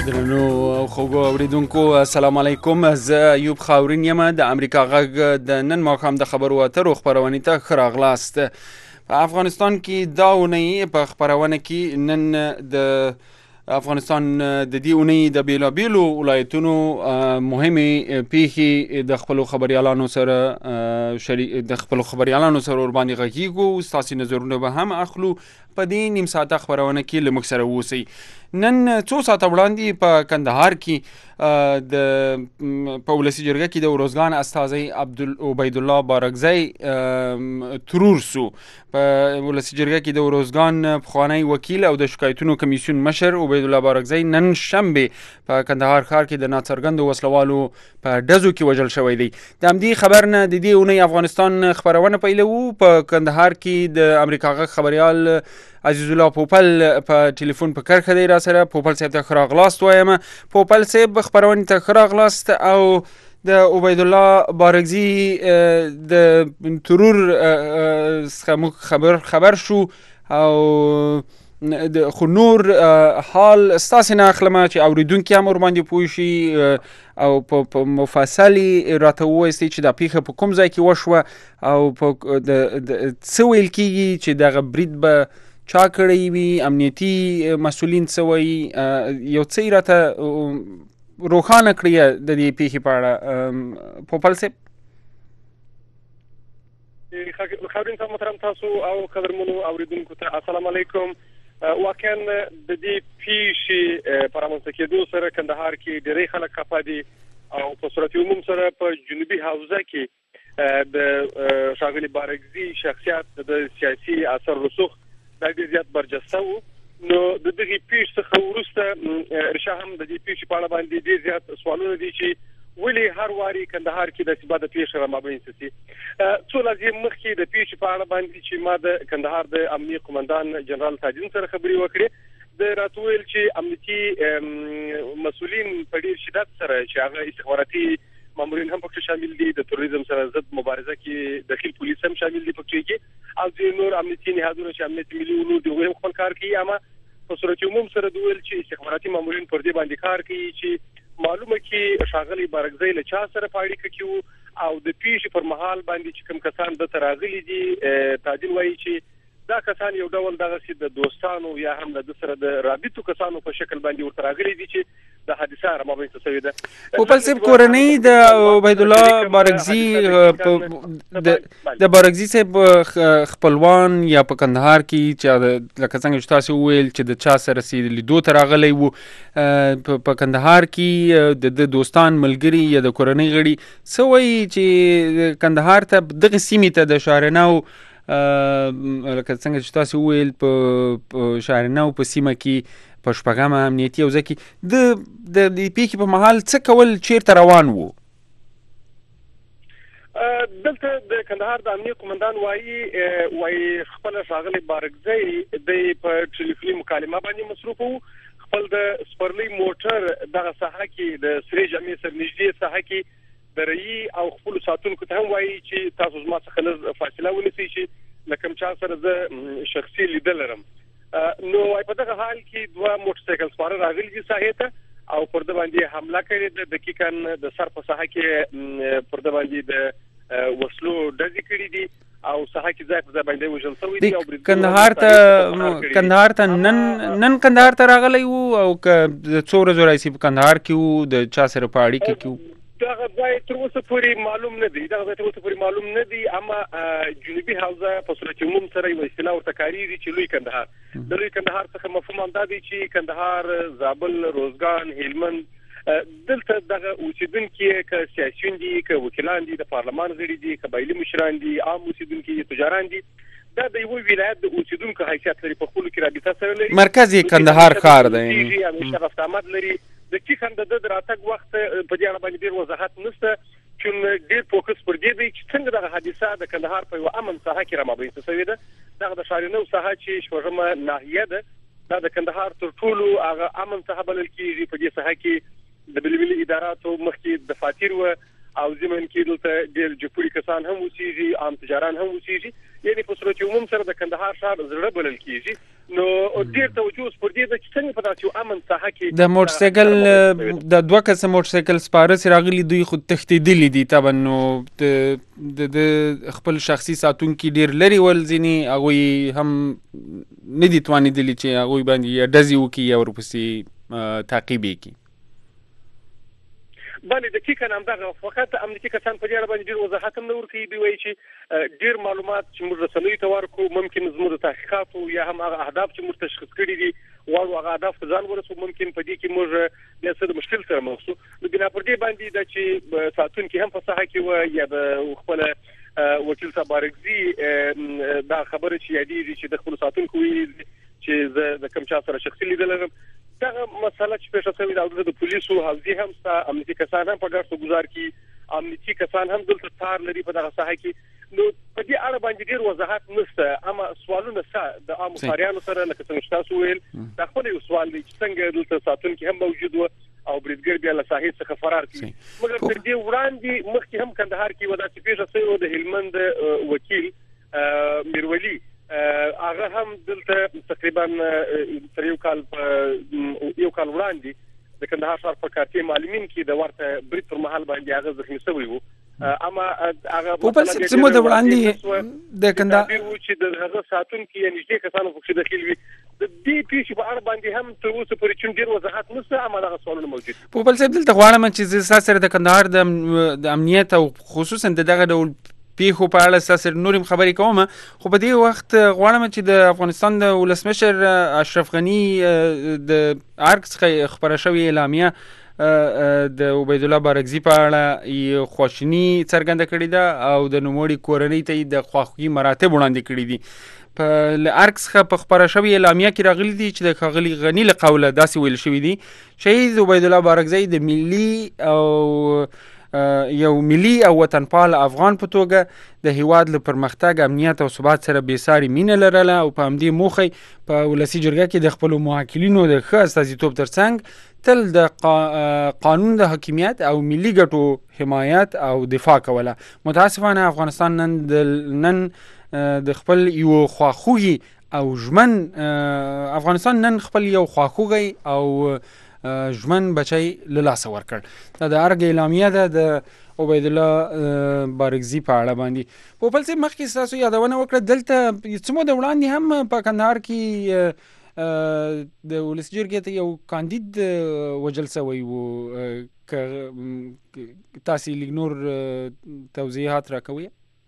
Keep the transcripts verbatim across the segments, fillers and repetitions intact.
درنو او خوږو اوریدونکو السلام علیکم. زه ایوب خاورین یم د امریکا غږ د نن ماښام د خبرو اترو خپرونې ته ښه راغلاست. په افغانستان کې دا اونۍ په خپرونه کې نن د افغانستان د دې اونۍ د بیلابیلو ولایتونو مهمې پیښې د خپلو خبریالانو سره شریک د خپلو خبریالانو سره ورباندې غږیږو. ستاسې نظرونه به هم اخلو. په دې نیم ساعته خپرونه کې له موږ سره اوسئ. نن څو ساعته وړاندې په کندهار کې د په ولسي جرګه کې د اروزګان استازی عبیدالله بارګزی ترور سو. په ولسي جرګه کې د اروزګان پخوانی وکیل او د شکایتونو کمیسیون مشر عبیدالله بارګزی نن شنبه په کندهار ښار کې د ناڅرګندو وسلوالو په ډزو کې وژل شوی دی. د همدې خبر نه د دې اونۍ افغانستان خپرونه پیلوو. په کندهار کې د امریکا غږ خبریال عزیز الله پوپل په ټلیفون په کرښه دی را سره. پوپل صاحب ته ښه راغلاست وایم. پوپل صاحب خپرونې ته ښه راغلاست. او د عبیدالله بارګزي د ترور څخه موږ خبر خبر شو او خو نور حال ستاسې نه اخلمه چې اوریدونکي هم ورباندې پوه شي او په مفصلي راته ووایستئ چې دا پیښه په کوم ځای کې وشوه او په څه ویل کېږي چې دغه برید به چا کړی وي، امنیتي مسؤلین څه وایي. یو څه یې راته روښانه کړي د دې پیښې په اړه پوپل صاحب. خاورین صاحب محترم، تاسو او قدرمنو اوریدونکو ته السلام علیکم. واقعا د دې پیښې په رامنځته کېدو سره کندهار کې ډېری خلک خفه دي او په صورت عموم سره په جنوبي حوزه کې د ښاغلي بارګزي شخصیت د سیاسي اثر رسوخ دا ډېر زیات برجسته و. نو د دغې پیښې څخه وروسته رښا هم د دې پیښې په اړه باندې ډېر زیات سوالونه دي چې ولې هر واري کندهار کې داسې بده پیښه رامنځته شي. څو ورځې مخکې د پیښې په اړه باندې چې ما د کندهار د امنیه قومندان جنرال تاجدین سره خبرې وکړې، د راته ویل چې امنیتي مسؤلین په ډېر شدت سره چې هغه استخباراتي مامورین هم پکې شامل دي، د تروریزم سره ضد مبارزه کې داخل پولیس هم شامل دي پکې کې، او د نور امنیتي نهادونو چې امنیت ملي ولو د ویم خپل کار کوي. اما په صورت عموم سره د ویل چې استخباراتي مامورین پر دې باندې کار کوي چې معلومه کې ښاغلي بارګزی له چا سره په اړیکه کې وو او د پیښې پر مهال باندې چې کوم کسان دلته راغلي دي. تاجل وایي چې دا کسان یو ډول دغسې د دوستانو یا هم د سره د رابطو کسانو په شکل باندې ورته راغلي دي چې د حادثه رامنځته شوې ده. پوپل صاحب، کورنۍ د عبیدالله بارګزي د بارګزي صاحب خپلوان یا په کندهار کې چې لکه څنګه چې تاسو وویل چې د چا سره سي لیدو ته راغلی وو، په کندهار کې د دوستان ملګري یا د کورنۍ غړي څه وایي چې کندهار ته دغه سیمې ته د شاهرنو لکه څنګه چې تاسو وویل په شاهرنو په سیمه کې په شپږمه امنیتي حوزه کې د د پیښې په مهال څه کول، چیرته روان وو؟ دلته د کندهار د امنیه قومندان وایي وایي خپل ښاغلي بارګزی د په ټلیفوني مکالمه باندې مصروف وو. خپل د سپرلي موټر دغه ساحه کې د سرې جامع سره نږدې ساحه کې د رئی او خپل ساتونکو ته هم وایي چې تاسو زما څخه لږ فاصله ونیسئ چې له کوم چا سره زه شخصي لیدل لرم. نو په دغه حال کې دوه موټر سایکل سپاره راغلي دي ساحې ته او پر ده باندې حمله کړې ده. دقیقاً د سر په ساحه کې پر ده باندې د وسلو ډزې کړي دي او ساحه کې ځای په ځای باندې وژل شوي دي. او کندهار ته کندهار ته نن نن کندهار ته راغلی وو او که څو ورځې راځي په کندهار کې وو د چا سره په اړیکه کې وو؟ دغه ځای تر اوسه پورې معلوم نه دی دغه ځای تر اوسه پورې معلوم نه دی. اما جنوبي حوزه په صورت عموم سره یو اصطلاح ورته کارېږي چې لوی کندهار. د لوی کندهار څخه مفهوم همدا دی چې کندهار، زابل، روزګان، هلمند دلته دغه اوسیدونکي که سیاسیون دي، که وکیلان دي، د پارلمان غړي دي، قبایلي مشران دي، عام اوسیدونکي تجاران دي، دا د یو ولایت د اوسیدونکو حیثیت لري، په خپلو کې رابطه سره لري. مرکز یې کندهار ښار دی، همیشه رفت آمد لري. د کیخند د د راتګ وخت په دې اړه باندې ډېر وضاحت نشته چې ډېر فوکس پر دې دی چې څنګه دغه حادثه د کندهار په یوه امن ساحه کې رامنځته شوې ده. دغه د شاهرنو ساحه چې شپږمه ناحیه ده، دا د کندهار تر ټولو هغه امن ساحه بلل کېږي. په دې ساحه کې د بېلابېلو اداراتو مخکې دفاتر وه او زمن کې دلته ډېر جپوري کسان هم اوسېږي، عام تجاران هم اوسېږي. یعنې په صورت عموم سره د کندهار ښار زړه بلل کېږي. نو ډېر توجه پر دې ده چې څنګه په داسې امن ساحه کې د موټرسایکل د دوه کسه موټرسایکل سپاره چې راغلي دوی خو تښتېدلي دي طبعا، نو د د خپل شخصي ساتونکي ډېر لرې ول، ځینې هغوی هم نه دي توانېدلي چې هغوی باندې یا ډزې وکړي یا ورپسې تعقیب یې کړي. باندې دقیقاً همدغه فقط امنیتي کسان په دې اړه باندې ډېر وضاحت هم نه ورکوي. دوی وایي چې ډېر معلومات چې موږ رسنیو ته ورکړو ممکن زموږ د تحقیقاتو یا هم هغه اهداف چې موږ تشخیص کړي دي غواړو هغه اهداف ته ځان ورسوو، ممکن په دې کې موږ بیا څه د مشکل سره مخ شو. نو بنا پر دې باندې دا چې ساتونکي هم په ساحه کې وه یا د خپله وکیل صاحب بارکزي دا خبره چې یادېږي چې د خپلو ساتونکو ویلي چې زه د کوم چا سره شخصي لیدل لرم، دغه مسله چې پیښه شوې ده د پولیسو حوزې هم شته، امنیتي کسان هم په ګډ ګزار کوي، امنیتي کسان هم دلته کار لري په دغه ساحه کې. نو په دې اړه باندې ډېر وضاحت نشته، اما سوالونه شته د عامو ښاریانو سره، لکه څنګه تاسو ویل دا خپل یو سوال دی چې څنګه دلته ساتونکي هم موجود و او بریدګر بیا له ساحې څخه فرار کړي. مګر تر دې وړاندې مخکې هم کندهار کې وه داسې پیښه شوې وه د هلمند وکیل میرولی، هغه هم دلته تقریبا تر یو کال یو کال وړاندې د کندهار ښار په کارتي معلمین کې د ورته برید پر مهال باندې هغه زخمي شوی و. اما هغه په بل څه مو د وړاندې د کندهار و چې د هغه ساتونکي یا نږدې کسانو پکې دخیل وي. د دې پیښې په اړه باندې هم تر اوسه پورې چون ډېر وضاحت نشته، اما دغه سوالونه موجود دي. په بل څه دلته غواړم چې زه ستاسو سره د کندهار د امنیت او خصوصا د دغه ډول پیښو په اړه ستاسو نورم خبرې کوم، خو په دې وخت غواړم چې د افغانستان د ولسمشر اشرف غني د ارګ څخه خبره شوې اعلامیه د عبید الله بارکزي په اړه خواشیني څرګنده کړې ده او د نوموړي کورنۍ ته د خواخوږي مراتب وړاندې کړي دي. په ارګ څخه په خبره شوې اعلامیه کې راغلي دي چې د ښاغلي غني له قوله داسې ویل شوي دي شهید عبید الله بارکزي د ملي او یو ملي او وطنپال افغان په توګه د هیواد له پرمختګ، امنیت او ثبات سره بېساري مینه لرله او په همدې موخه په ولسي جرګه کې د خپلو محاکلینو د ښه استازیتوب ترڅنګ تل د قانون د حاکمیت او ملي ګټو حمایت او دفاع کوله. متاسفانه افغانستان نن نن د خپل یو خواخوږي او ژمن افغانستان نن خپل یو خواخوږی او ژمن بچی له لاسه ورکړ. دا د ارګ اعلامیه ده د عبید الله بارکزي په اړه باندې. په بل څه مخکې ستاسو یادونه وکړه دلته څه موده وړاندې هم په کندهار کې د ولسي جرګې ته یو کاندید وژل شوی و، تاسې لږ نور توضیحات راکوئ؟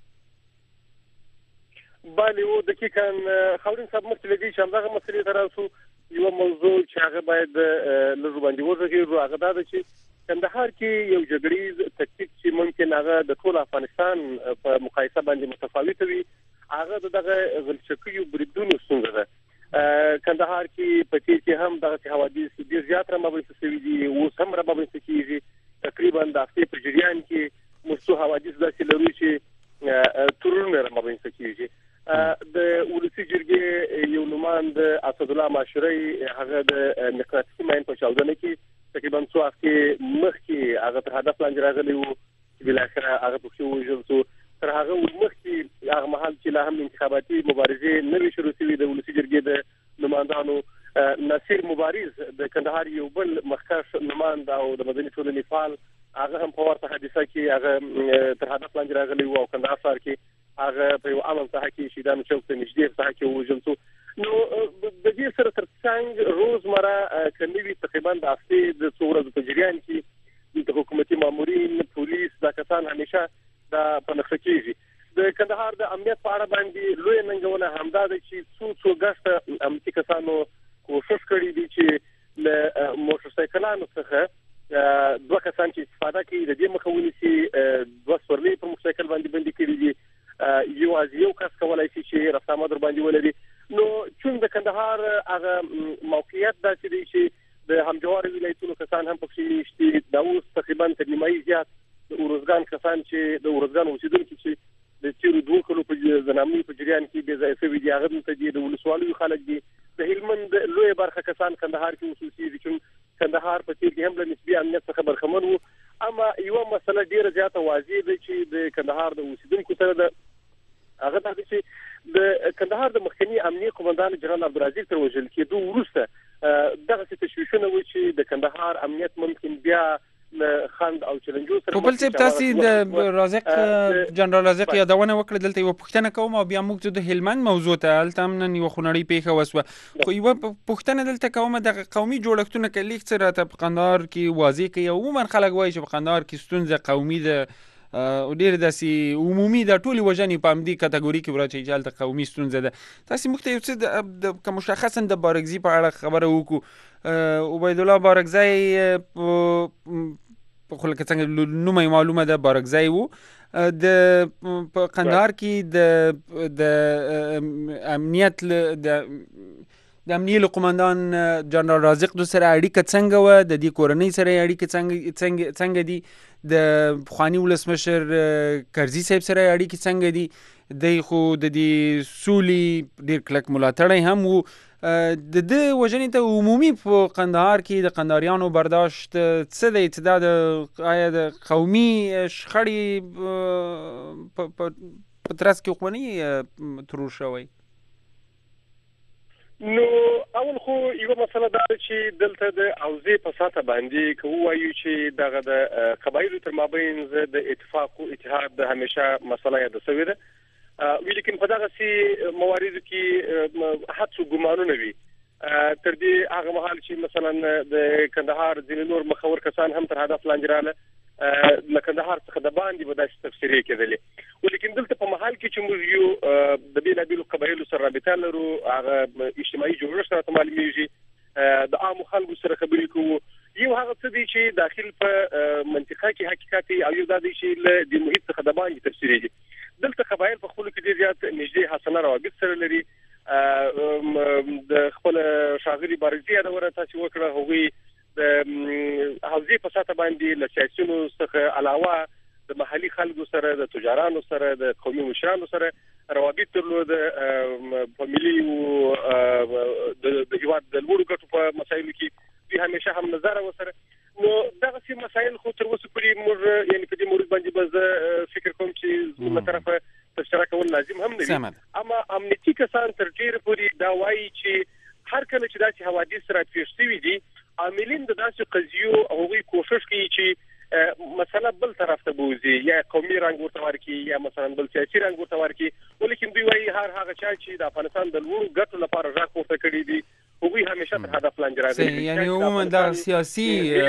بله و دقیقاً خاورین صاحب مخکې له دې چې همدغه مسلې ته راسو یوه موضوع چې هغه باید لږ باندې وغږېږو، هغه دا ده چې کندهار کې یو جګړیز تکتیک چې ممکن هغه د ټول افغانستان په مقایسه باندې متفاوته وي، هغه د دغه غلچکیو بریدونو ستونزه ده. کندهار کې په تیر کې هم دغه حوادث ډېر زیات رامنځته شوي دي، اوس هم رامنځته کېږي. تقریبا د هفتې په جریان کې موږ څو حوادث داسې لرو چې تورونه رامنځته کېږي. د ولسي جرګې یو نماند اسدالله معاشري هغه د مقناطیسي ماین په چاودنه کې تقریبا څو هفتې مخکې هغه تر هدف لاندې راغلی و چې بالاخره هغه پکې ووژل شو. تر هغه مخکې هغه مهال چې لا هم انتخاباتي مبارزې نه وې شروع شوې، د ولسي جرګې د نمایندانو نصیر مبارز د کندهار یو بل مخکښ نماند او د مدني ټولنې فعال هغه هم په ورته حادثه کې هغه تر هدف لاندې راغلی و او کندهار ښار کې هغه په یو امن ساحه کې شهیدانو چوک ته نږدې ساحه کې ووژل شو. نو د دې سره تر څنګ روزمره که نه وي تقریبا د هفتې د څو ورځو په جریان کې د حکومتي مامورین، پولیس، دا کسان همیشه دا په نښه کېږي. د کندهار د امنیت په اړه باندې لویه ننګونه همدا ده چې څو څو ګشته امنیتي کسانو کوښښ کړی دی چې له موټرسایکلانو څخه دوه کسان چې استفاده کوي د دې مخه ونیسي، دوه سورلۍ په موټرسایکل باندې بندي کړي دي، یوازې یو کس کولی شي چې رفت آمد ورباندې ولري. نو چون د کندهار هغه موقعیت داسې دی چې د همجوارو ولایتونو کسان هم پکې مېشت دي، دا اوس تقریبا تر نیمایي زیات د ارزګان کسان چې د ارزګان اوسېدونکي چې د تیرو دوه کلو په زنامي په جریان کې بې ځایه شوي دي، هغه دلته دي، د ولسوالیو خلک دي. د هلمند لویه برخه کسان کندهار کې اوسېږي، چون کندهار په تیر کې هم له نسبي امنیت څخه برخمن و، اما یو مسله ډیره زیاته واضح ده چې د کندهار د اوسیدونکو سره ده هغه دا چې د کندهار د مخکنی امنیه قومندان جنرال عبدالعزیز تر وژل کېدو وروسته دغه تشویشونه و چې د کندهار امنیت ممکن بیا خند او چیلنجو سره په بل څه تاسو د رازق جنرال رازق یادونه وکړه دلته یو پوښتنه کوم او بیا موږ د هلمند موضوع ته هلته هم نن یو خونړۍ پیښه وسوه خو یو پوښتنه دلته کوم د قومي جوړښتونه کې لیک سره ته په قندهار کې واضح کوي عموما خلک وایي چې په قندهار کې ستونزه قومي ده او ډیر داسې عمومي د ټولي وجنې په همدې کټګوري کې ورچې چې هلته قومي ستونزه ده تاسو موږ ته یو څه د کوم مشخصا د بارګزي په اړه خبره وکړو عبید الله بارګزی په خپل کې څنګه نومي معلومه ده بارګزی وو د په قندهار کې د د امنیت د د امنیه قومندان جنرال رازق دو سره اړیکه څنګه و د دې کورنۍ سره اړیکه څنګه څنګه څنګه دي د خواني ولسمشر کرزي صاحب سره اړیکه څنګه دي د خو د دې سولي ډیر کلک ملاتړ هم وو د دې وجنې ته عمومي په قندهار کې د قندهاریانو برداشت څه دی چې دا د آیا د قومي شخړې په ترڅ کې خواني ترور شوی نو اول خو یو مسله دا چې دلته د اوزې په ساته باندې کوو وایو چې دغه د قبایلو تر مابین د اتفاق او اتحاد د همیشه مسله یاد شوې ده ولیکن په دغه سي مواردو کې حدس ګمانونه وي تر دې هغه مهال چې مثلا د کندهار ځینې نور مخور کسان هم تر هدف لاندې رااله د کندهار څخه د باندې به داسې تفسیرې کېدلې ولیکن دلته په محل کې چې موږ یو د بېلابېلو قبایلو سره رابطه لرو هغه اجتماعي جوړښت راته معلومیږي د عامو خلکو سره خبرې کوو یو هغه څه دی چې داخل په منطقه کې حقیقت او یو دا دی چې له د محیط څخه د باندې تفسیرېږي دلته قبایل په خپلو کې ډېر زیات نږدې حسنه روابط سره لري د خپل ښاغلي بارګزي یادونه تاسې وکړه هغوی د حوزې په ساته باندې له سیاسیونو څخه علاوه د محلي خلکو سره د تجارانو سره د قومي مشرانو سره روابط درلوده په ملي او د هیواد د لوړو ګټو په مسایلو کې دوی همیشه هم نظر وسره نو دغه سي مسایل خو تر اوسه پورې موږ یعنی په دې مورد باندې به فکر کوم چې له طرفه تفسیر کول لازم هم نه وي اما امنیتي کسان تر ډیره پورې دا وایي چې هر کله چې داسې حوادث راپېښ شوي دي عاملین د داسې قضیو هغوی کوشش کوي چې مثلا بل طرف ته بوزي یا قومي رنګ ورته ورکړي یا مثلا بل سیاسي رنګ ورته ورکړي ولیکن دوی وایي هر هغه چا چې د افغانستان د لوړو ګټو لپاره غږ پورته کړی دي هغوی همیشه تر هدف لاندې راځي یعنی عموما دا سیاسي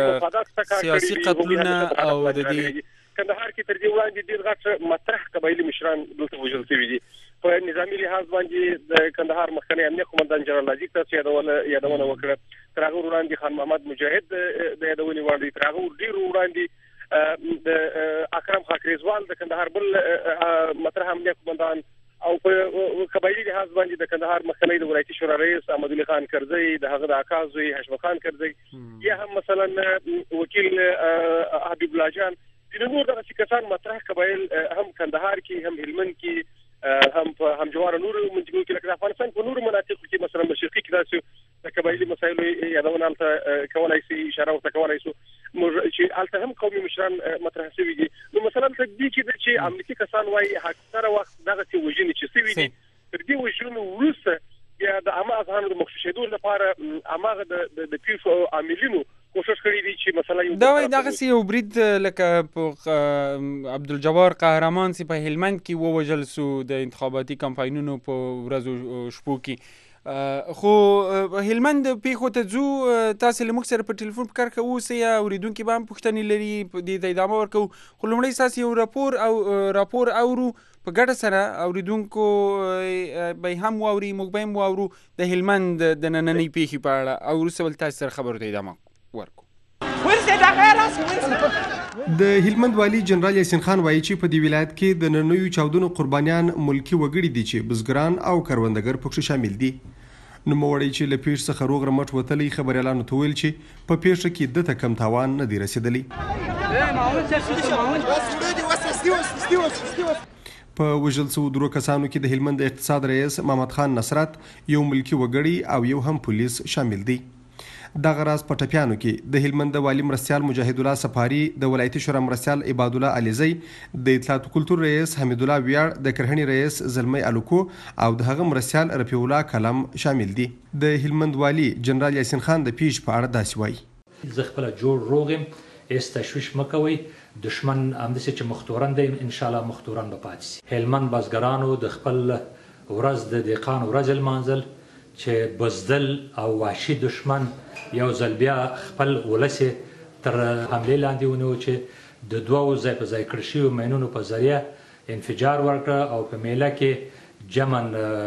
سیاسي قتلونه او د دې کندهار کې تر دې وړاندې ډېر غټ مطرح قبایلي مشران دلته وژل شوي دي په نظامي لحاظ باندې د کندهار مخکنی امنیه قومندان جنرال رازق تاسو یادونه یادونه وکړه تر هغه وړاندې خان محمد مجاهد د یادونې وړ دی تر هغه ډېر وړاندې د اکرم خاکریزوال د کندهار بل مطرح امنیه قومندان او په قبایلی لحاظ باندې د کندهار مخکنی د ولایتي شورا رئیس احمد الله خان کرزی د هغه د اکازوی حشمت خان کرزی یا هم مثلا وکیل حبیب الله جان د نور دغه کسان مطرح قبایل هم کندهار کې هم هلمند کې هم په هم جوار نور منځګو کې لکه افغانستان په نور مناطقو کې مثلا مشرقي کې داسې د قبایلی مسایلو یادونه البته کولای شي اشاره ورته کولای شي چې البته هم قومي مشران مطرح شوي دي نو مثلا د دې چې چې امنیتي کسان وايي اکثره وخت دغه څه وژنې چې شوي دي تر دې وژنو وروسته یا د عامه اذهانو د مخشوشېدو لپاره اماغه د د پیښو عاملینو کوشش کړی دي چې مثلا یو دا وایي دغه سی یو برید لکه په عبدالجبار قهرمان سی په هلمند کې ووژل سو د انتخاباتي کمپاینونو په ورځو شپو کې خو هلمند پیښو ته ځو تاسو له موږ سره په ټلیفون په کار کې اوسئ یا اورېدونکي به هم پوښتنې لري دې ته ادامه ورکوو خو لومړی ستاسو یو راپور او راپور اورو په ګډه سره اورېدونکو به هم واوري موږ به هم واورو د هلمند د نننۍ پیښې په اړه او وروسته به تاسو سره خبرو ته ادامه ورکو د هلمند والی جنرال یاسین خان وایي چې په دې ولایت کې د نننیو چاودنو قربانیان ملکی وګړي دي چې بزګران او کروندګر پکې شامل دي نوموړی چې له پیښ څخه روغ رمټ وتلی خبریالانو ته ویل چې په پیښه کې دته کم تاوان نه دی رسېدلی په وژل شوو درو کسانو کې د هلمند اقتصاد رئیس محمد خان نصرت یو ملکی وګړي او یو هم پولیس شامل دي دغه راز په ټپیانو کې د هلمند د والي مرستیال مجاهد الله سفاري، د ولایتي شورا مرستیال عباد الله علیزی، د اطلاعات کلتور رئیس حمید الله ویاړ، د کرهڼې رئیس زلمی الوکو او د هغه مرستیال رفیع الله کلام شامل دي. د هلمند والي جنرال یاسین خان د پیښ په اړه داسې وایي: زه خپله جوړ روغ یم، هېڅ تشویش مه کوئ. دشمن همداسې چې مختورن دی انشاءالله مختورن به پاتې شي. هلمند بزګرانو د خپل ورځ د دهقان ورځ لمانځل چې بزدل او وحشي دشمن یو ځل بیا خپل ولس تر حملې لاندې ونیو چې د دوو ځای په ځای کړل شویو ماینونو په ذریعه انفجار ورکړه او په میله کې جمن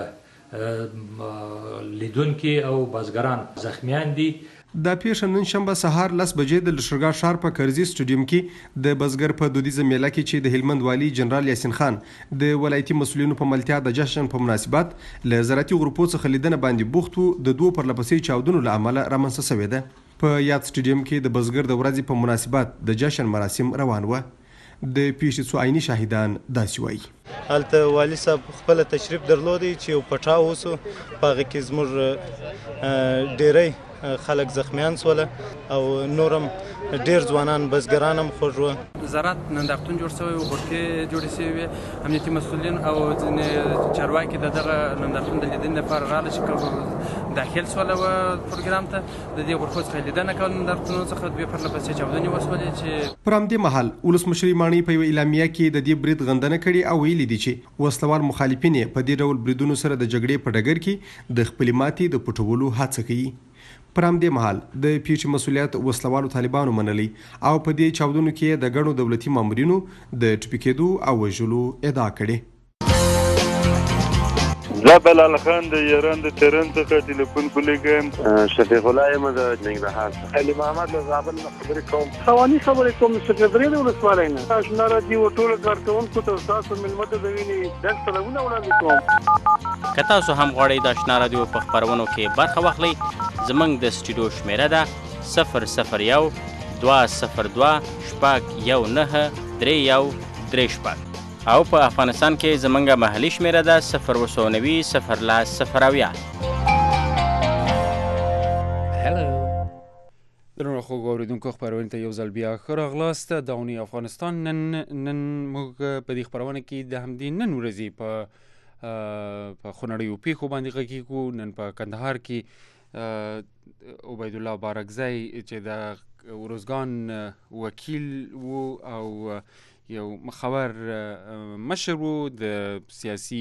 لیدونکي او بزګران زخمیان دي. دا پیښه نن شنبه سهار لس بجې د لښکرګاه ښار په کرزي سټیډیم کې د بزګر په دودیزه میله کې چې د هلمند والي جنرال یاسین خان د ولایتي مسؤلینو په ملتیا د جشن په مناسبت له زراعتي غروپو څخه لیدنه باندې بوخت وو، د دوو پرلپسې چاودنو له امله رامنځته شوې ده. په یاد سټیډیم کې د بزګر د ورځې په مناسبت د جشن مراسم روان وو. د پیښې څو عیني شاهدان داسې وایي: هلته والي صاحب خپل تشریف درلودی چې یو پټاو وسو، په هغه کې زموږ ډیری خلک زخمیان سول او نورم ډیر ځوانان بزګران هم خوږ وو. زراعت نندارتون جوړ شوی و، غرفې جوړې شوې وې، امنیتي مسؤلین او ځینې چارواکي د دغه نندارتون د لیدنې لپاره راغله چې داخل سوله و پروګرام ته. د دې غرفو څخه لیدنه کوله، نندارتونونو څخه دوې پرلپسې چاودنې وسولې چې پر همدې مهال ولسمشر ماڼۍ په یوه اعلامیه کې د دې برید غندنه کړې او ویلي دي چې وسلوال مخالفین یې په دې ډول بریدونو سره د جګړې په ډګر کې د خپلې ماتې د پټولو هڅه کوي. پر همدې مهال د پیښې مسؤلیت وسلوالو طالبانو منلی او په دې چاودنو کې د ګڼو دولتي مامورینو د ټپي کېدو او وژلو ادعا کړې. زه بلال خان د ایران د تهران څخه ټلیفون کولیږم. شفیق الله یم د ننګرهار څخه. علي محمد له زابل نه خبرې کوم. خواني خبرې کوم سکرټري د ولسوالۍ نه. آشنا راډیو ټول کارکونکو ته تاسو ملمه ته د وینې ډک سلامونه وړاندې کوم. که تاسو هم غواړئ د آشنا راډیو په خپرونو کې برخه واخلئ، زموږ د سټوډیو شمیره ده صفر صفر یو دوه صفر دوه شپږ یو نهه درې یو درې شپږ او په افغانستان کې زموږ محلي شمیره ده صفر اووه سوه نوي صفر لس صفر اویا. درنو خوږو اورېدونکو، خپرونې ته یو ځل بیا ښه راغلاست. د اونۍ افغانستان نن نن موږ په دې خپرونه کې د همدې نن ورځې په په خونړیو پیښو باندې غږیږو. نن په کندهار کې عبید الله بارکزی چې د ورزګان وکیل وو او یو مخور مشر وو، د سیاسي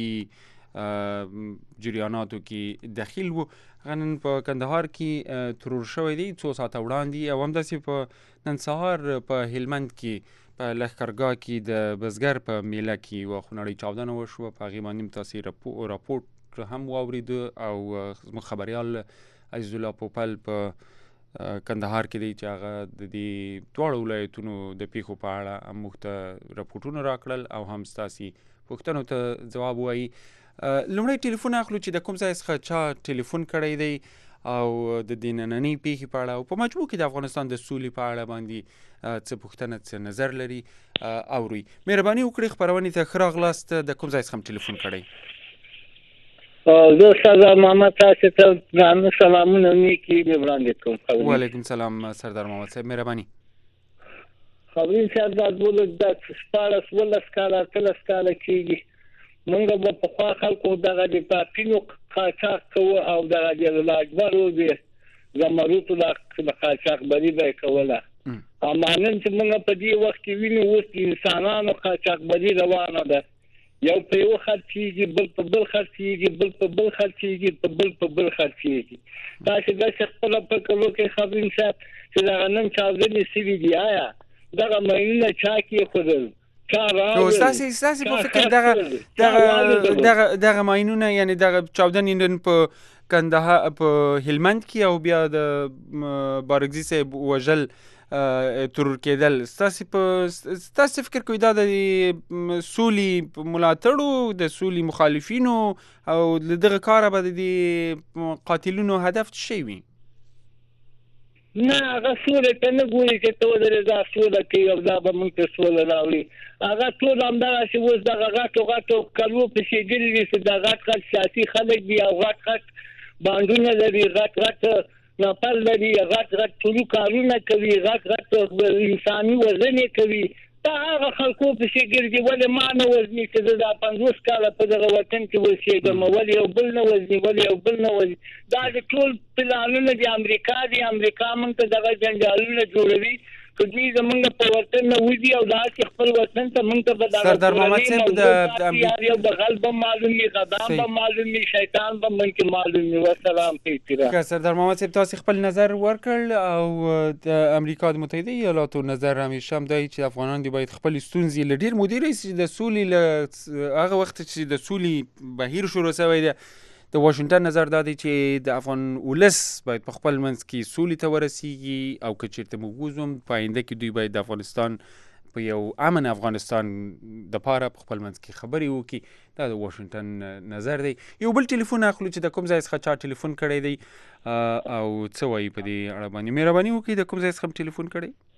جریاناتو کې دخیل وو، هغه نن په کندهار کې ترور شوی دی څو ساعته وړاندې. او همداسې په نن سهار په هلمند کې په لښکرګاه کې د بزګر په میله کې یوه خونړۍ چاودنه وشوه. په هغې باندې هم تاسې راپورټ هم واورېده او زموږ خبریال عزیز الله پوپل په کندهار کې دی چې هغه د دې دواړو ولایتونو د پیښو په اړه هم موږ ته راپورټونه راکړل او هم ستاسې پوښتنو ته ځواب ووایي. لومړی ټلیفون اخلو چې د کوم ځای څخه چا ټلیفون کړی دی او د دې نننۍ پیښې په اړه او په مجموع کې د افغانستان د سولې په اړه باندې څه پوښتنه څه نظر لري اوري. مهرباني وکړئ خپرونې ته ښه راغلاست. د کوم ځای څخه هم ټلیفون کړی؟ زه سردار محمد تاسو ته ځانه سلامونه نیکي وړاندې کوم. وعلیکم سلام سردار محمد صاحب، مهرباني. خبرین صاحب دا ټول د شپاړس ولس کاله اتلس کاله کېږي موږ به پخوا خلکو دغه د پاپینو قاچاق کوو او دغه د لاجوړو د زمرودو د قاچاقبري به یې کوله. اما نن چې موږ په دې وخت کې وینو اوس د انسانانو قاچاقبري روانه ده. یو په یو خرڅېږي، بل په بل خرڅېږي، بل په بل خرڅېږي، په بل په بل خرڅېږي. تاسې داسې خپله فکر وکړئ خبرین صاحب چې دغه نن چاودنې سوي دي، آیا دغه ماینونه چا کېښودل؟ ستاسې ستاسې په فکر دغه دغه دغه ماینونه یعنې دغه چاودنې نن په کندهار په هلمند کې او بیا د بارکزي صاحب وژل ترور کېدل، ستاسې په ستاسې فکر کوئ دا د سولې ملاتړو د سولې مخالفینو او له دغه کاره به د دې قاتلونو هدف څه شی وي؟ نه هغه سولې ته نه ګوري چې ته ودرې دا سوله کوي او دا به موږ ته سوله راوړي. هغه ټول همدغسې اوس دغه غټو غټو کلو پسې ګرځي چې دا غټ غټ سیاسي خلک دي او غټ غټ بانډونه لري، غټ غټ نفر لري غټ غټ ټولو کارونه کوي غټ غټ انساني وزن کوي دا هغه خلکو په شي ګرځي ولې ما نه وزني چې دا پنځوس کاله په دغه وطن کې اوسېږم ولې یو بل نه وزني ولې یو بل نه وزني دا د ټول پلانونه د امریکا دي امریکا موږ ته دغه جنجالونه جوړوي کدی زمونږ په وطن نه وځي او دا چې خپل وطن ته موږ ته بدل سردار محمد صاحب د امریکا یو بغل به معلومي غدام به معلومي شیطان به من کې معلومي والسلام پیترا که سردار محمد صاحب تاسو خپل نظر ورکړ او د امریکا متحده ایالاتو نظر همیشه هم دی چې افغانان دی باید خپل ستونزې له ډیر مدیر چې د سولې له هغه وخت چې د سولې بهیر شروع شوی دی د واشنگټن نظر دا دی چې د افغان ولس باید په خپل منځ کې سولې ته ورسیږي او که چیرته موږ وزم په آینده کې دوی باید د افغانستان په یو امن افغانستان د پاره په خپل منځ کې خبرې وکړي دا د واشنگټن نظر دی یو بل ټلیفون اخلو چې د کوم ځای څخه چا ټلیفون کړی دی او څه وایي په دې اړه باندې مهرباني وکړئ د کوم ځای څخه ټلیفون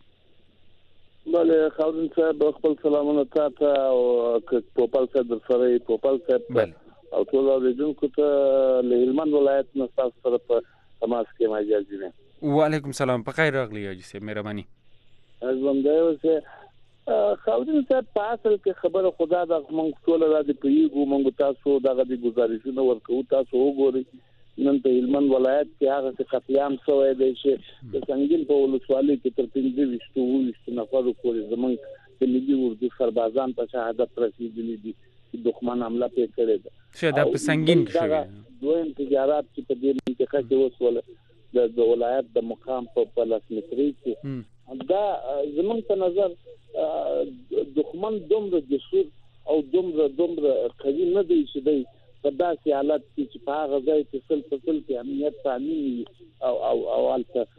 کړی بله خاورین صاحب خپل سلامونه تا ته او پوپل صاحب در سره پوپل صاحب او ټول اوریدونکو ته له هلمند ولایت نه تاسو سره په تماس کې ما اجازه دي وعلیکم سلام په خیر راغلی حاجي صاحب مهرباني از باندې اوسه خاورین صاحب په اصل کې خبره خدا د موږ ټول را دي پیګو موږ تاسو دغه د گزارشونه ورکو تاسو وګورئ نن په هلمند ولایت کې هغه څه قتل عام شوی دی چې د سنگین په ولسوالۍ کې تر پنځه ویشت اووه نفر پورې زموږ د ملي اردو سربازان په شهادت رسیدلي دي دښمن حمله پې کړې ده شه دا په سنگین کې شوی دویم تجارت چې په دې منطقه کې وسول د ولایت د مقام په پلاسمتري کې دا زمونږ په نظر دښمن دومره جسور او دومره دومره قوي نه دی چې دی په داسې حالت کې چې په هغه ځای کې سل په سل کې امنیت تامین او او او هلته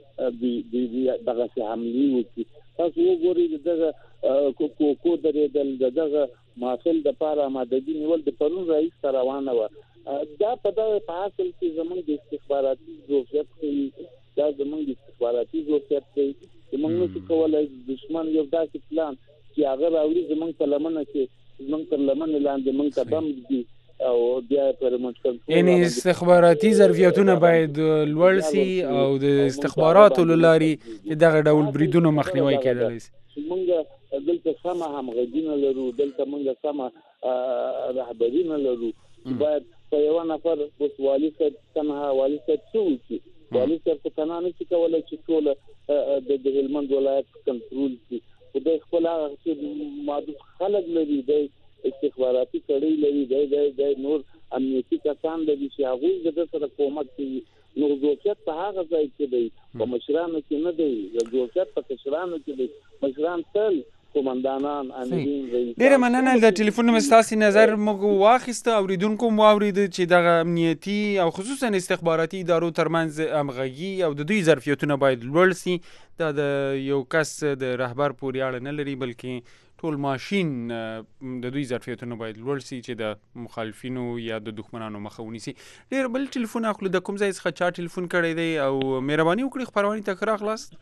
دغسې حملې وکړي تاسو وګورئ دغه کوکو درېدل د دغه محفل د پاره آمادګي نیول د پرون رئیس روانه و دا په دغه په حاصل کې زمونږ د استخباراتي ظرفیت کوي دا زمونږ د استخباراتي ظرفیت کوي زمونږ نشو کولای دشمن یو داسې پلان چې هغه راوړي زمونږ په لمنه کې زمونږ تر لمنې لاندې موږ ته بم دي او بیا پر منځ یعنی استخباراتي ظرفیتونه باید لوړ سي او د استخباراتو له لارې دغه ډول بریدونو مخنیوي کېدلی شي موږ دلته سمه همغږي نه لرو دلته موږ سمه رهبري نه لرو باید په یو نفر اوس والي صاحب تنها والي صاحب څه وکړي والي صاحب په تنها نشي کولی چې ټوله د هلمند ولایت کنټرول کړي خو دی خپل هغه چې محدود خلک لري دی استخباراتي کړۍ لري دی دی دی نور امنیتي کسان لري چې هغوی د ده سره کومک کوي نو ظرفیت په هغه ځای کې دی په مشرانو کې نه دی ظرفیت په کشرانو کې دی مشران تل قومندانان امرین رئیس ډیره مننه د ټلیفون مستاسي نظر موږ واخیسته اوریدونکو مو اورید چې دغه امنیتي او خصوصا استخباراتي ادارو ترمنځ همغږي او د دوی ظرفیتونه باید لوړ سي دا د یو کس د رهبر پورې اړه نه لري بلکې ټول ماشین د دوی ظرفیتونه باید لوړ سي چې د مخالفینو یا د دښمنانو مخه ونیسي ډیر بل ټلیفون اخلو د کوم ځای څخه چا ټلیفون کړی دی او مهرباني وکړئ خبرونه ته ښه راغلاست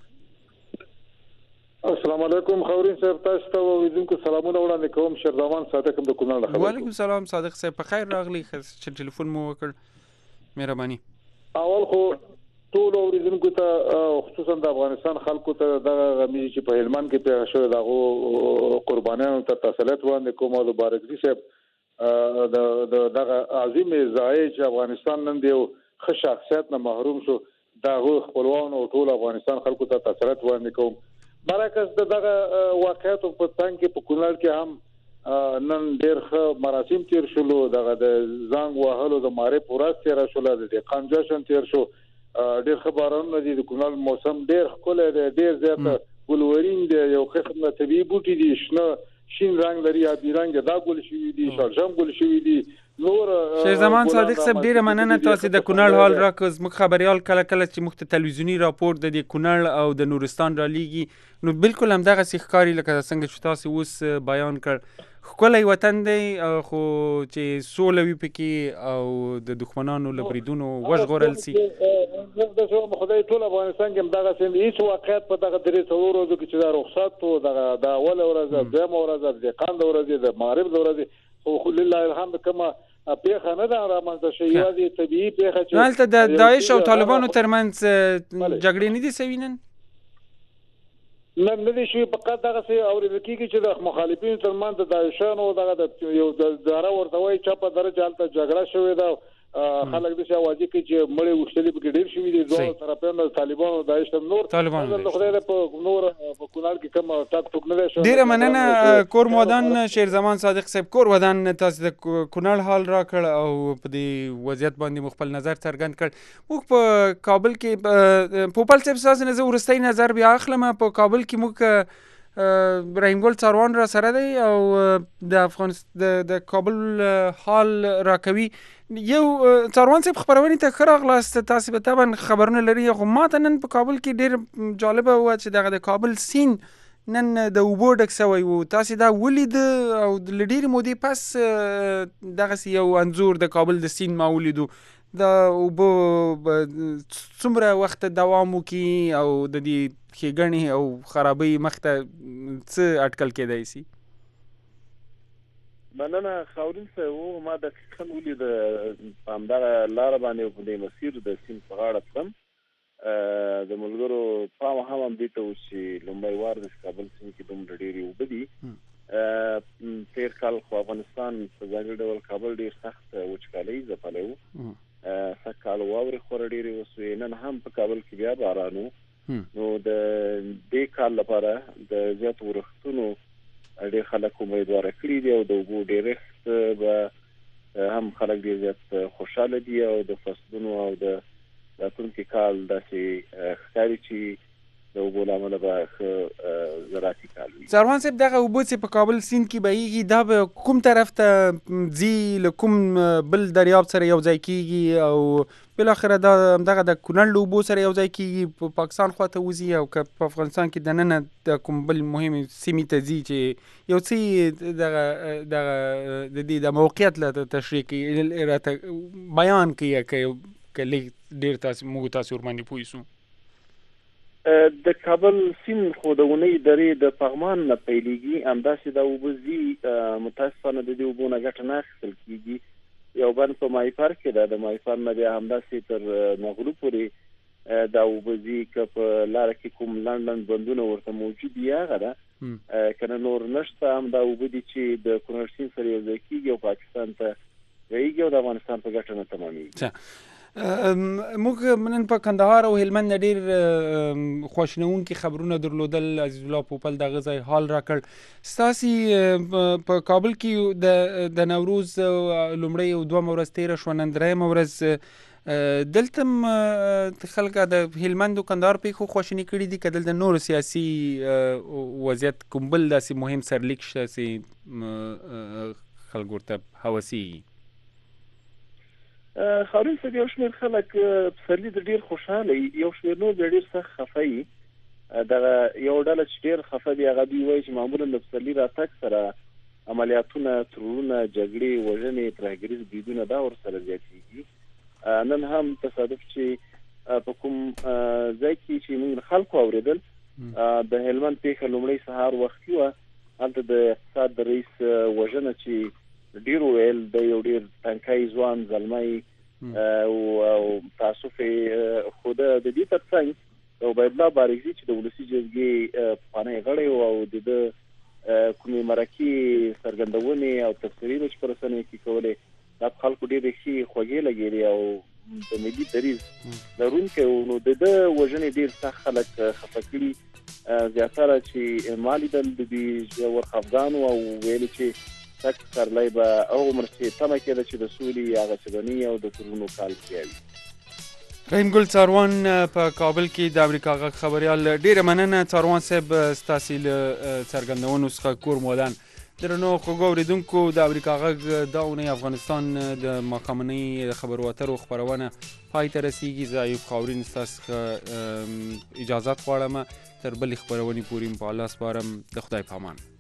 السلام علیکم خورین صاحب تاسو ته اوریدونکو سلامونه وړاندې کوم شهرزمان صادق د کونړ له خبر وعلیکم السلام صادق صاحب په خیر راغلی چې ټلیفون مو وکړ مهرباني اول خو ټول اوریدونکو ته خصوصا د افغانستان خلکو ته د غمی چې په هلمند کې پیښ شوی دغه قربانیانو ته تسلیت وړاندې کوم او بارکزي صاحب د دغه عظیم ځای چې افغانستان نن دی ښه شخصیت نه محروم شو دغه خپلوان او ټول افغانستان خلکو ته تسلیت وړاندې کوم برعکس دغه واقعیت په تنګ کې په کونړ کې هم نن ډېر ښه مراسم تیر شولو دغه د زنګ وهلو د مارې پوراس تیر شول د قانجا شن تیر شو ډېر ښه بارانونه دي د کونړ موسم ډېر ښکلی دی ډېر زیاته ګلورین دی یو قسم د طبیعي بوټي دي شنه شین رنګ لري آبي رنګ دا ګل شوي دي شړشم ګل شوي دي نور شهرزمان صادق صاحب ډیره مننه تاسو د کونړ حال راکوز موږ خبريال کله کله چې موږ ته تلویزیونی راپور د کونړ او د نورستان را لیږي نو بالکل هم دغه ښکاری لکه څنګه چې تاسو اوس بیان کړ ښکلی وطن دی خو چې سوله وي پکې او د دښمنانو له بریدونو وژغورل سي د شو خدای ټول افغانستان کې دغه سم هیڅ واقعیت په دغه درې څلور ورځو کې چې دا رخصت او دغه د اول ورځ د دویم ورځ د قاند ورځ د مغرب ورځ خو لله الحمد کما پیښه نه ده رامنځته شوې، یوازې طبیعي پیښه چې هلته د داعش او طالبانو ترمنځ جګړې نه دي سوي نن نن نه دي شوي، فقط دغسې اورېدل کېږي چې د مخالفینو ترمنځ د داعشانو دغه یو داره ورته وایي چپه درجه هلته جګړه شوې ده، خلک داسې اوازې کوي چې مړې وښتلې پکې ډېر شوي دي دواړو طرفیانو، طالبانو داعش ته نور د خدای د په نور په کونړ کې کوم ټک ټوک نه دی شوی. ډېره مننه کور ودان شیرزمان صادق صاحب. کور ودان تاسو د کونړ حال راکړ او په دې وضعیت باندې مو خپل نظر څرګند کړ. موږ په کابل کې پوپل صاحب ستاسو نه زه وروستی نظر بیا اخلم. په کابل کې موږ رحیم ګل څاروان را سره دی او د افغانستان د کابل حال راکوي. یو څاروان صاحب خبرونې ته ښه راغلاست. تاسو به طبعا خبرونه لري، خو ما ته نن په کابل کې ډېر جالبه وه چې دغه د کابل سیند نن د اوبو ډک سوی و. تاسې دا ولید او له ډېرې مودې پس دغسې یو انځور د کابل د سیند ما ولیدو. دا اوبه څومره وخت دوام وکړي او د دې ښېګڼې او خرابۍ مخته څه اټکل کېدی سي؟ مننه خاورین صاحب. ما دقیقا ولید په همدغه لاره باندې په دې مسیر د سیند په غاړه تلم. د ملګرو پام هم همدې ته و چې لومړی وار د کابل سیند کې دومره ډېرې اوبه دي. تېر کال خو افغانستان په ځانګړي ډول کابل ډېر سخت وچکالۍ ځپلی و، سږ کال واورې خورا ډېرې وسوې. نن هم په کابل کې بیا باران و. نو د دې کال لپاره د زیاتو ورښتونو ډېر خلک امیدواره کړي دي او د اوبو ډېرښت به هم خلک ډېر زیات خوشحاله دي او د فصلونو او د راتلونکي کال داسې ښکاري چې د اوبو له امله به ښه زراعتي کال وي. څاروان صاحب دغه اوبه چې په کابل سیند کې بهیږي دا به کوم طرف ته ځي؟ له کوم بل دریاب سره یو ځای کېږي او بالاخره دا همدغه د کونړ له اوبو سره یو ځای کېږي په پاکستان خواته وځي او که په افغانستان کې دننه د کوم بل مهمې سیمې ته ځي چې یو څه دغه دغه د دې د موقعیت له تشریح کوي راته بیان کوي که لږ ډېر تاسو موږ تاسو ورباندې پوه شو؟ د کابل سیند خو د اونۍ درې د پغمان نه پیلېږي، همداسې دا اوبه ځي. متاسفانه د دې اوبو نه ګټه نه اخیستل کېږي. یو بند په مایپر کې ده، د مایپر نه بیا همداسې تر مغلو پورې دا اوبه ځي. که په لاره کې کوم لنډ لنډ بندونه ورته موجود وي هغه ده، که نه نور نشته. هم دا اوبه دي چې د کونړ سیند سره یو ځای کېږي او پاکستان ته رهیږي او د افغانستان په ګټه نه تمامېږي. موږ نن په کندهار او هلمند نه ډېر خواشینونکي خبرونه درلودل. عزیز الله پوپل دغه ځای حال راکړ. ستاسې په کابل کې د نوروز لومړۍ او دومه ورځ تېره شوه، نن درېیمه ورځ. دلته خلک د هلمند او کندهار پېښو خواشیني کړي دي که دلته نور سیاسي وضعیت کوم بل داسې مهم سرلیک شته چې خلک ورته هوسېږي؟ خاورین صاحب، یو شمېر خلک په سرلي د ډېر خوشحاله وي، یو شمېر نور بیا ډېر سخت خفه وي. دغه یو ډله چې ډېر خفه دي هغه دوی وایي چې معمولا د پسرلي راتګ سره عملیاتونه، ترورونه، جګړې، وژنې، ترهګریز بریدونه دا ورسره زیاتېږي. نن هم تصادف چې په کوم ځای کې چې موږ خلکو اورېدل، د هلمند پیښه لومړی سهار وختي وه. هلته د اقتصاد د رئیس وژنه چې ډېر وویل، د یو ډېر تنکی ځوان زلمی او تاسف یې خو د دې تر څنګ عبیدالله بارکزي چې د ولسي جرګې پخوانی غړی و او د ده کومې مرکې څرګندونې او تفسیرونه چې په رسنیو کې کولې، دا په خلکو ډېرې ښې خوږې لګېدې او د ملي دریځ لرونکی و. نو د ده وژنې ډېر سخت خلک خفه کړي. زیاتره چې ما لیدل د دوی ژور خفګان و او ویلې چې تک سرلی به هغه عمر چې تمه کېده چې د سولې هغه چبني او د ترونو کال پیاوي. رحیم ګل څاروان په کابل کې د امریکا غږ خبریال. ډېره مننه څاروان صاحب ستاسې له څرګندونو څخه کور مودان. درنو خوږو اورېدونکو، د امریکا غږ دا اونۍ افغانستان د ماښامنۍ خبرو اترو خپرونه پای ته رسېږي. زه ایوب خاورین ستاسو څخه اجازات غواړم. تر بلې خپرونې پورې مو په الله سپارم. د خدای په امان.